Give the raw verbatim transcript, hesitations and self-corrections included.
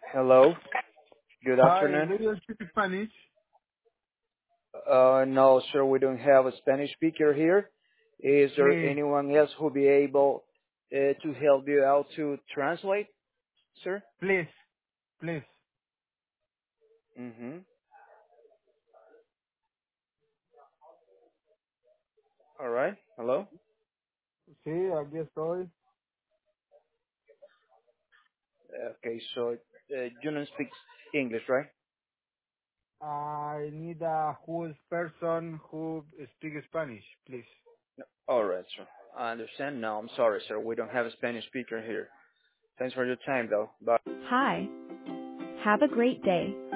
Hello, good Hi, afternoon. do you speak Spanish? Uh, no, sir, we don't have a Spanish speaker here. Is there Please, anyone else who be able uh, to help you out to translate, sir? please, please. Mm-hmm. All right. Hello. Sí, aquí estoy. Okay, so uh, you don't speak English, right? I need a who's person who speaks Spanish, please. All right, sir. I understand. No, I'm sorry, sir. We don't have a Spanish speaker here. Thanks for your time, though. Bye. Hi. Have a great day.